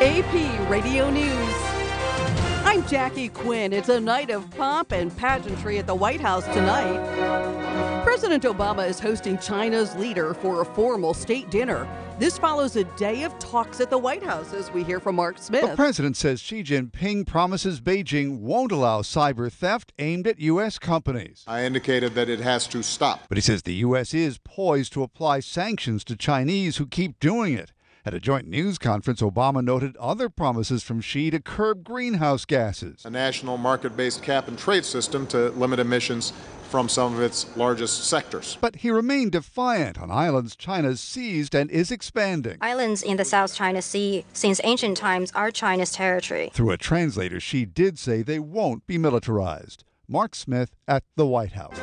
AP Radio News. I'm Jackie Quinn. It's a night of pomp and pageantry at the White House tonight. President Obama is hosting China's leader for a formal state dinner. This follows a day of talks at the White House, as we hear from Mark Smith. The president says Xi Jinping promises Beijing won't allow cyber theft aimed at U.S. companies. I indicated that it has to stop. But he says the U.S. is poised to apply sanctions to Chinese who keep doing it. At a joint news conference, Obama noted other promises from Xi to curb greenhouse gases. A national market-based cap-and-trade system to limit emissions from some of its largest sectors. But he remained defiant on islands China's seized and is expanding. Islands in the South China Sea since ancient times are China's territory. Through a translator, Xi did say they won't be militarized. Mark Smith at the White House.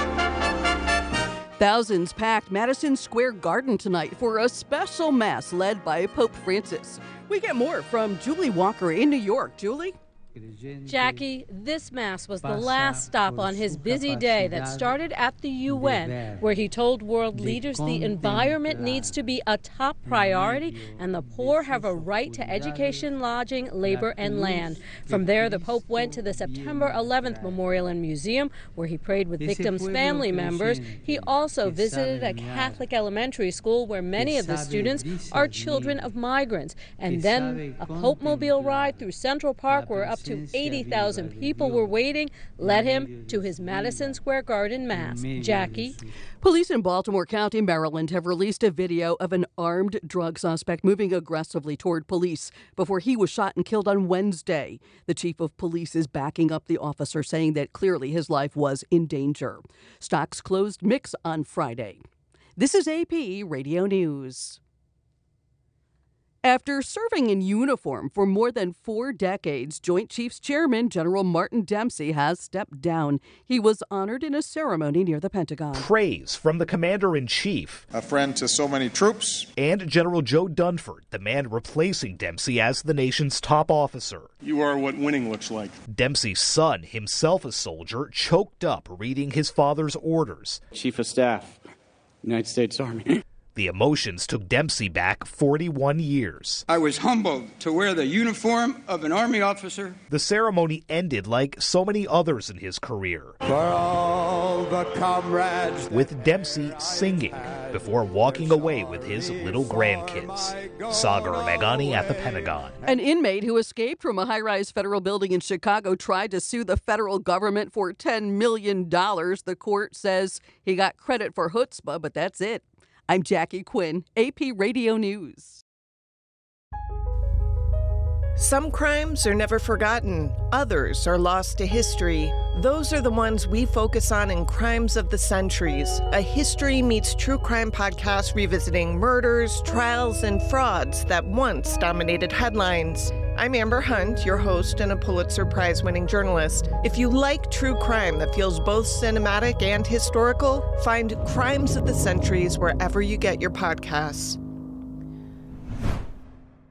Thousands packed Madison Square Garden tonight for a special mass led by Pope Francis. We get more from Julie Walker in New York. Julie? Jackie, this Mass was the last stop on his busy day that started at the UN, where he told world leaders the environment needs to be a top priority and the poor have a right to education, lodging, labor, and land. From there, the Pope went to the September 11th Memorial and Museum, where he prayed with victims' family members. He also visited a Catholic elementary school where many of the students are children of migrants. And then a Pope-mobile ride through Central Park, where up to 80,000 people were waiting, led him to his Madison Square Garden Mass. Jackie? Police in Baltimore County, Maryland, have released a video of an armed drug suspect moving aggressively toward police before he was shot and killed on Wednesday. The chief of police is backing up the officer, saying that clearly his life was in danger. Stocks closed mixed on Friday. This is AP Radio News. After serving in uniform for more than 4 decades, Joint Chiefs Chairman General Martin Dempsey has stepped down. He was honored in a ceremony near the Pentagon. Praise from the Commander-in-Chief. A friend to so many troops. And General Joe Dunford, the man replacing Dempsey as the nation's top officer. You are what winning looks like. Dempsey's son, himself a soldier, choked up reading his father's orders. Chief of Staff, United States Army. The emotions took Dempsey back 41 years. I was humbled to wear the uniform of an Army officer. The ceremony ended like so many others in his career, for all the comrades, with Dempsey singing before walking away with his little grandkids. Sagar Meghani at the Pentagon. An inmate who escaped from a high-rise federal building in Chicago tried to sue the federal government for $10 million. The court says he got credit for chutzpah, but that's it. I'm Jackie Quinn, AP Radio News. Some crimes are never forgotten. Others are lost to history. Those are the ones we focus on in Crimes of the Centuries, a history meets true crime podcast revisiting murders, trials, and frauds that once dominated headlines. I'm Amber Hunt, your host and a Pulitzer Prize-winning journalist. If you like true crime that feels both cinematic and historical, find Crimes of the Centuries wherever you get your podcasts.